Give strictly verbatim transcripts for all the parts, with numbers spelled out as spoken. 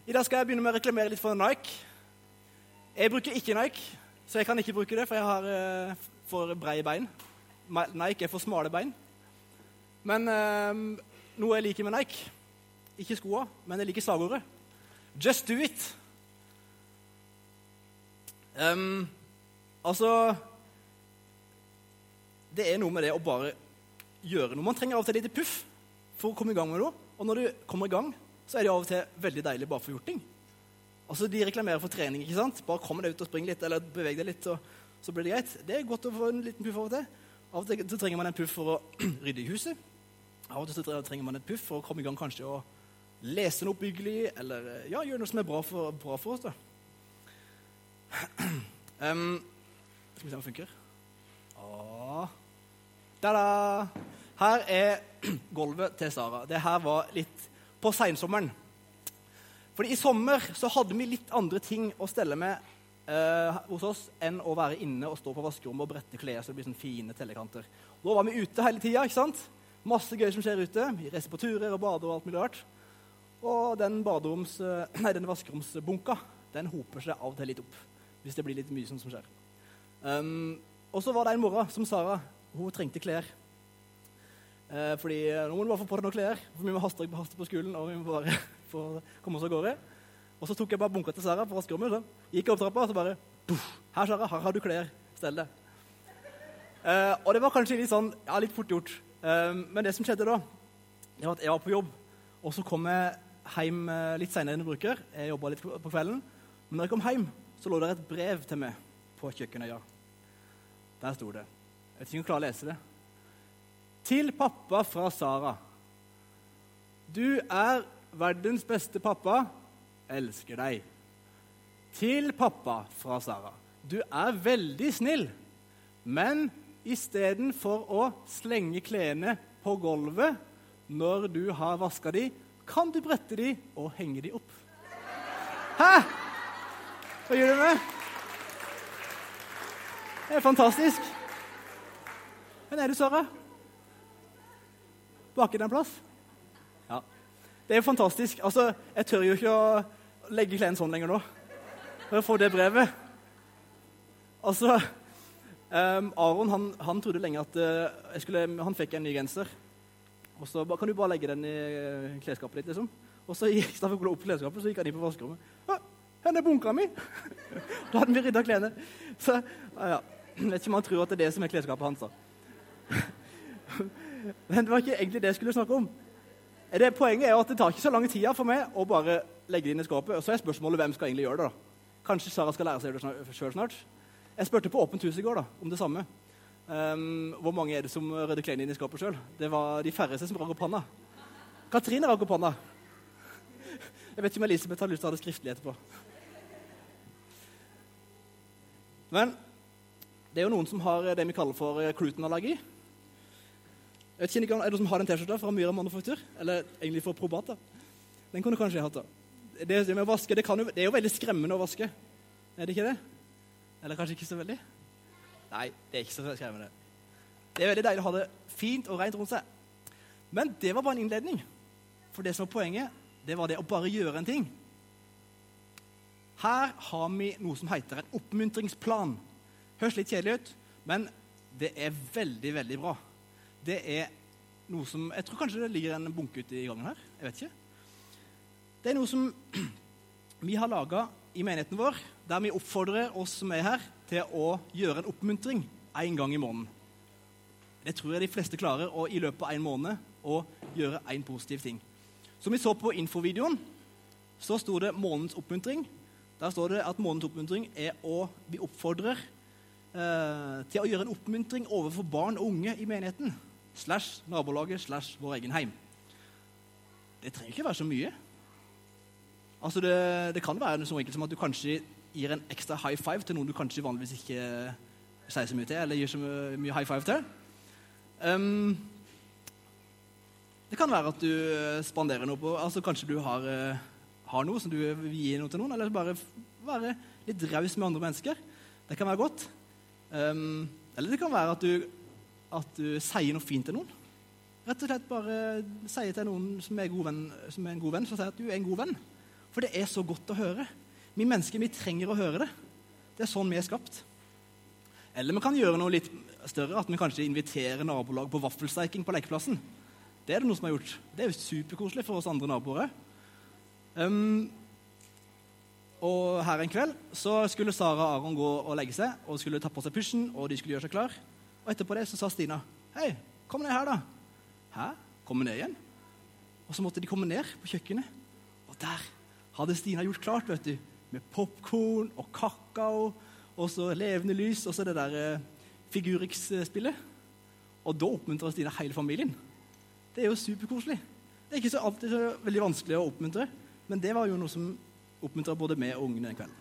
I dag skal jeg begynne med å reklamere litt for Nike. Jeg bruker ikke Nike, så jeg kan ikke bruke det, for jeg har uh, for breie bein. Nike er for smale bein. Men uh, noe jeg liker med Nike, ikke skoene, men jeg liker slagordet. Just do it! Um, altså, det er noe med det å bare gjøre noe. Man trenger av og til litt puff for å komme i gang med noe, og når du kommer i gang, så er det av og til veldig deilig bare for å gjort ting. Altså, de reklamerer for trening, ikke sant? Bare kom deg ut og spring litt, eller beveg deg litt, og så blir det greit. Det er godt å få en liten puff av og til. Av og til så trenger man en puff for å rydde i huset. Av og til så trenger man en puff for å komme i gang kanskje og lese noe byggelig, eller ja, gjøre noe som er bra for, bra for oss, da. Um, skal vi se om det funker. Åh. Da-da! Her er gulvet til Sara. Det her var litt på sensommeren. Fordi i sommer så hadde vi litt andre ting å stelle med eh, hos oss enn å være inne og stå på vaskerommet og brette klær så det blir sånne fine tellekanter. Da var vi ute hele tiden, ikke sant? Masse gøy som skjer ute. Vi reiser på turer og bader og alt mulig rart. Og den baderoms, nei, denne vaskeromsbunka, den hoper seg av og til litt opp, hvis det blir litt mye sånn som skjer. Um, og så var det en morgen som Sara, hun trengte klær. Eh, fordi nå må du bare få på deg noen klær, for vi må haste, haste på skolen, og vi må bare få komme oss av gårde. Og så tok jeg bare bunka til Sara på vaskerommet, så gikk jeg opp trappa, og så bare, puff, her Sara, her har du klær, stell det. Eh, og det var kanskje litt sånn, ja, litt fort gjort. Eh, men det som skjedde da, det var at jeg var på jobb, og så kom jeg hjem litt senere enn jeg bruker. Jeg jobbet litt på kvelden, men når jeg kom hjem, så lå det et brev til meg på kjøkkenøya. Der stod det. Jeg vet ikke om jeg klarer å lese det. Til pappa fra Sara. Du er verdens beste pappa. Elsker deg. Til pappa fra Sara. Du er veldig snill, men i stedet for å slenge klærne på gulvet når du har vasket de, kan du brette de og henge de opp. Hæ? Hva gjør du med? Det er fantastisk. Men er du, Sara? Bak i den plass? Ja. Det er jo fantastisk. Altså, jeg tør jo ikke å legge klærne sånn lenger nå. For å få det brevet. Altså, um, Aron, han, han trodde lenge at uh, jeg skulle, han fikk en ny genser. Og så kan du bare legge den i uh, klesskapet ditt, liksom. Og så gikk han opp i klesskapet, så gikk han inn på vaskerommet. Ja, her er bunka mi! Da hadde vi ryddet klærne. Så, ja, jeg vet ikke om han tror at det er det som er klesskapet hans, da. Men det var ikke egentlig det jeg skulle snakke om. Det, poenget er jo at det tar ikke så lang tid for meg å bare legge det inn i skapet. Og så er spørsmålet hvem skal egentlig gjøre det da. Kanskje Sara skal lære seg det selv snart. Jeg spurte på Åpent hus i går da, om det samme. Um, hvor mange er det som rydder klærne inn i skapet selv? Det var de færreste som rakk opp hånda. Katrine rakk opp hånda. Jeg vet ikke om Elisabeth har lyst til å ha det skriftlig etterpå. Men det er jo noen som har det vi kaller for glutenallergi. Jeg vet ikke, er det noen som har den t-skjorta fra Myra Manufaktur? Eller egentlig for Probata? Den kunne kanskje jeg hatt da. Det, det med å vaske, det, kan jo, det er jo veldig skremmende å vaske. Er det ikke det? Eller kanskje ikke så veldig? Nei, det er ikke så skremmende. Det er veldig deilig å ha det fint og rent rundt seg. Men det var bare en innledning. For det som var poenget, det var det å bare gjøre en ting. Her har vi noe som heter en oppmuntringsplan. Høres litt kjedelig ut, men det er veldig, veldig bra. Det er noe som, jeg tror kanskje det ligger en bunke ute i gangen her, jeg vet ikke. Det er noe som vi har laget i menigheten vår, der vi oppfordrer oss som er her til å gjøre en oppmuntring en gang i måneden. Det tror jeg de fleste klarer, å i løpet av en måned, å gjøre en positiv ting. Som vi så på infovideoen, så stod det månedens oppmuntring. Der står det at månedens oppmuntring er å vi oppfordrer eh, til å gjøre en oppmuntring overfor barn og unge i menigheten. Slash nabolaget, slash vår egen heim. Det trenger ikke være så mye. Altså det, det kan være noe så enkelt som at du kanskje gir en ekstra high five til noen du kanskje vanligvis ikke sier så mye til, eller gir så mye high five til. Um, det kan være at du spanderer noe på, altså kanskje du har, har noe som du vil gi noe til noen, eller bare være litt raus med andre mennesker. Det kan være godt. Um, eller det kan være at du at du sier noe fint til noen. Rett og slett bare sier til noen som er, god venn, som er en god venn, så sier at du er en god venn. For det er så godt å høre. Vi mennesker, vi trenger å høre det. Det er sånn vi er skapt. Eller vi kan gjøre noe litt større, at vi kanskje inviterer nabolag på vaffelsteiking på lekeplassen. Det er det noe som har gjort. Det er jo superkoselig for oss andre naboer. Um, og her en kveld så skulle Sara og Aron gå og legge seg, og skulle ta på seg pysjen, og de skulle gjøre seg klar. Og etterpå det så sa Stina, «Hei, kom ned her da.» «Hæ? Komme ned igjen?» Og så måtte de komme ned på kjøkkenet. Og der hadde Stina gjort klart, vet du, med popcorn og kakao, og så levende lys, og så det der eh, Figurix-spillet. Og da oppmuntrer Stina hele familien. Det er jo superkoselig. Det er ikke så alltid så veldig vanskelig å oppmuntre, men det var jo noe som oppmuntret både meg og ungene den kvelden.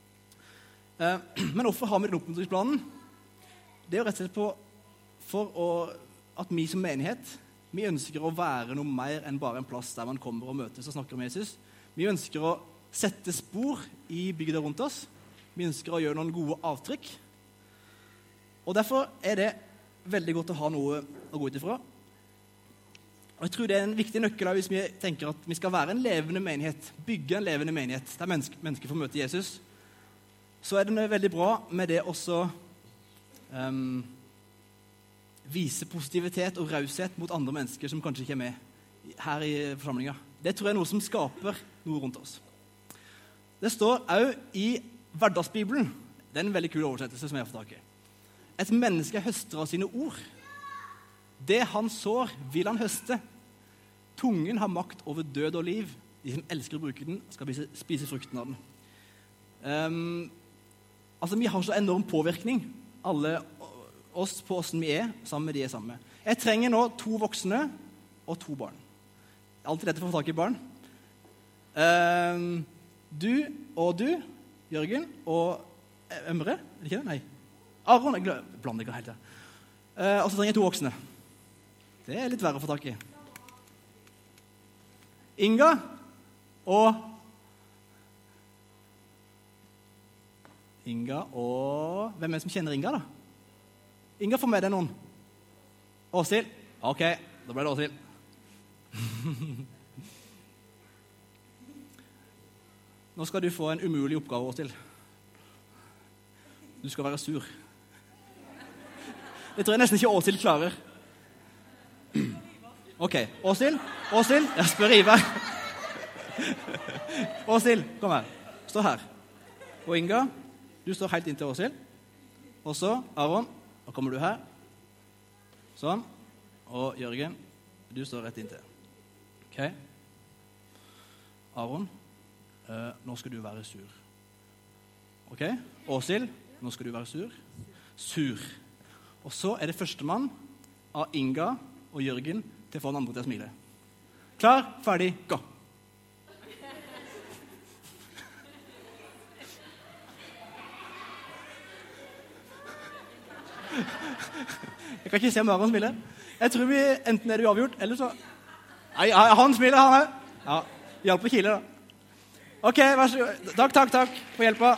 Eh, men hvorfor har vi den oppmuntringsplanen? Det er jo rett og slett på, for å, at vi som menighet, vi ønsker å være noe mer enn bare en plass der man kommer og møtes og snakker om Jesus. Vi ønsker å sette spor i bygda rundt oss. Vi ønsker å gjøre noen gode avtrykk. Og derfor er det veldig godt å ha noe å gå ut ifra. Og jeg tror det er en viktig nøkkel hvis vi tenker at vi skal være en levende menighet, bygge en levende menighet der mennesker, mennesker får møte Jesus. Så er det veldig bra med det også um, vise positivitet og raushet mot andre mennesker som kanskje ikke er med her i forsamlingen. Det tror jeg er noe som skaper noe rundt oss. Det står også i Hverdagsbibelen, det er en veldig kul oversettelse som jeg har fått tak i. Et menneske høster av sine ord. Det han sår, vil han høste. Tungen har makt over død og liv. De som elsker å bruke den, skal spise, spise frukten av den. Um, altså, vi har så enorm påvirkning, alle oss på hvordan vi er, sammen med de er sammen. Jeg trenger nå to voksne og to barn. Alltid dette for å få tak i barn. Um, du og du, Jørgen, og Ømre, er det ikke det? Nei. Aron, jeg blander ikke helt her. Uh, og så trenger jeg to voksne. Det er litt verre å få tak i. Inga og Inga og hvem er det som kjenner Inga da? Inga, får med deg noen. Åshild? Ok, da ble det Åshild. Nå skal du få en umulig oppgave, Åshild. Du skal være sur. Det tror jeg nesten ikke Åshild klarer. Ok, Åshild? Åshild? Jeg spør Ivar. Åshild, kom her. Stå her. Og Inga, du står helt inntil Åshild. Og så, Aron, nå kommer du her. Sånn. Og Jørgen, du står rett inntil. Ok. Aron, eh, nå skal du være sur. Ok. Åshild, nå skal du være sur. Sur. Og så er det førstemann av Inga og Jørgen til å få den andre til å smile. Klar, ferdig, gå! Jeg kan ikke se om Aron smiler. Jeg tror vi enten er det uavgjort, eller så... Nei, han smiler, han her. Ja, hjelp på kile da. Ok, vær så god. Takk, takk, takk for hjelpa.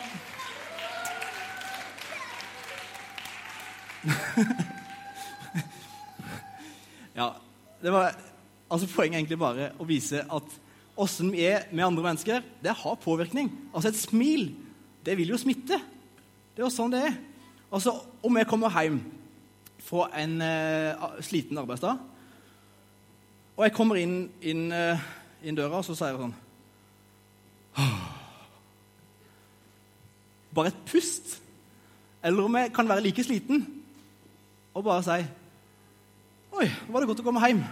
Ja, det var... Altså, poenget er egentlig bare å vise at hvordan vi er med andre mennesker, det har påvirkning. Altså, et smil, det vil jo smitte. Det er jo sånn det er. Altså, om jeg kommer hjem fra en uh, sliten arbeidsdag, og jeg kommer inn, inn, uh, inn døra, og så sier jeg sånn, bare et pust, eller om jeg kan være like sliten, og bare si, oi, var det godt å komme hjem.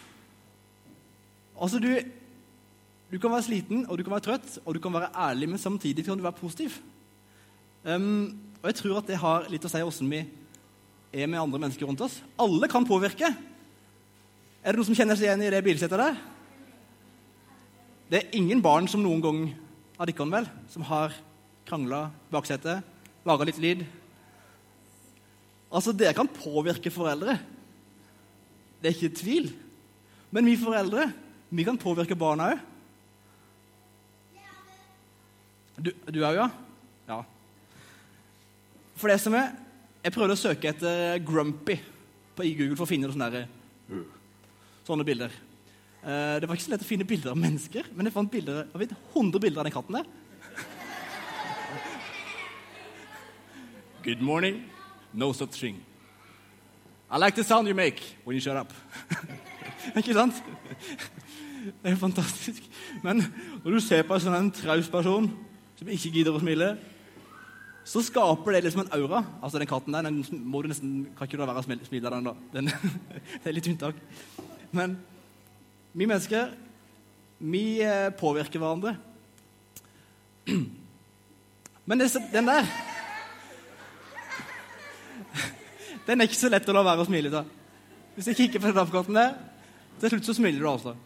Altså, du, du kan være sliten, og du kan være trøtt, og du kan være ærlig, men samtidig kan du være positiv. Um, og jeg tror at det har litt å si hvordan vi er med andre mennesker rundt oss. Alle kan påvirke. Er det noen som kjenner seg igjen i det bilsettet der? Det er ingen barn som noen gang av dikken vel, som har kranglet baksetet, laget litt lyd. Altså, det kan påvirke foreldre. Det er ikke tvil. Men vi foreldre, vi kan påvirke barna også. Du, du er jo, ja? Ja. For det som er, jeg prøvde å søke etter grumpy på i Google for å finne sånne, der, sånne bilder. Eh, det var ikke så lett å finne bilder av mennesker, men jeg fant bilder av hundre bilder av den katten der. Good morning. No such thing. I like the sound you make when you shut up. Ikke sant? Det er jo fantastisk. Men når du ser på en sånn traus person som ikke gidder å smile, så skaper det liksom en aura. Altså den katten der, den må du nesten, kan ikke du være å smile av den da. Den, det er litt unntak. Men vi mennesker, vi påvirker hverandre. Men det, den der, den er ikke så lett å la være å smile da. Hvis jeg kikker på den apekatten der, til slutt så smiler du altså.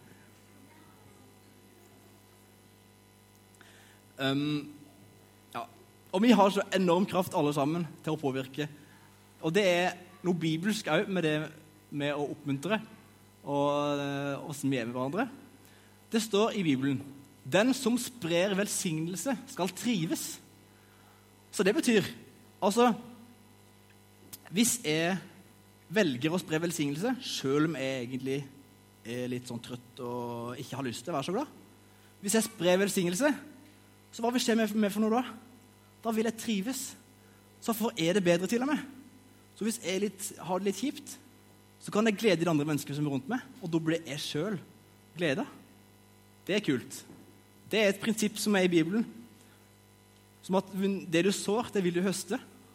Um, ja. Og vi har så enorm kraft alle sammen til å påvirke. Og det er noe bibelsk også med det med å oppmuntre og hvordan vi er med hverandre. Det står i Bibelen, den som sprer velsignelse skal trives. Så det betyr, altså, hvis jeg velger å spre velsignelse, selv om jeg egentlig er litt sånn trøtt og ikke har lyst til å være så glad, hvis jeg sprer velsignelse, så hva vil skje med, med for noe da? Da vil jeg trives. Så for er det bedre til og med. Så hvis jeg litt, har det litt kjipt, så kan jeg glede de andre mennesker som er rundt meg, og da blir jeg selv glede. Det er kult. Det er et prinsipp som er i Bibelen, som at det du sår, det vil du høste.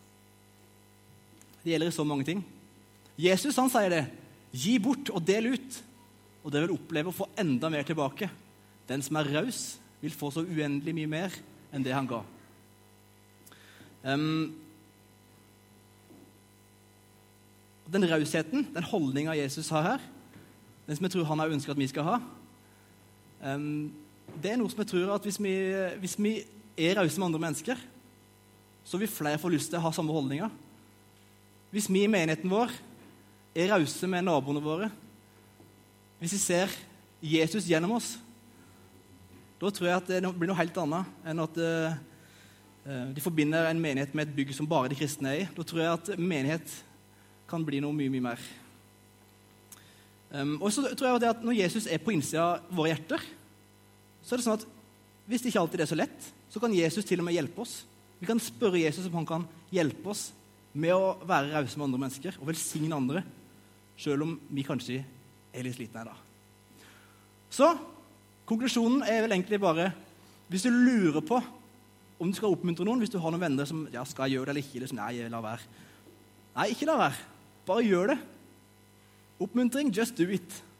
Det gjelder i så mange ting. Jesus han sier det, gi bort og del ut, og det vil oppleve å få enda mer tilbake. Den som er raus vil få så uendelig mye mer enn det han ga. Um, den rausheten, den holdningen Jesus har her, den som jeg tror han har ønsket at vi skal ha, um, det er noe som jeg tror at hvis vi, hvis vi er rause med andre mennesker, så vil flere få lyst til å ha samme holdninger. Hvis vi i menigheten vår er rause med naboene våre, hvis vi ser Jesus gjennom oss, da tror jeg at det blir noe helt annet enn at uh, de forbinder en menighet med et bygg som bare de kristne er i. Da tror jeg at menighet kan bli noe mye, mye mer. Um, og så tror jeg at når Jesus er på innsida av våre hjerter, så er det sånn at hvis det ikke alltid er så lett, så kan Jesus til og med hjelpe oss. Vi kan spørre Jesus om han kan hjelpe oss med å være rause med andre mennesker og velsigne andre, selv om vi kanskje er litt slitne i dag. Så, konklusjonen er vel egentlig bare, hvis du lurer på om du skal oppmuntre noen, hvis du har noen venner som, ja, skal jeg gjøre det eller ikke, eller som, nei, la være. Nei, ikke la være. Bare gjør det. Oppmuntring, just do it.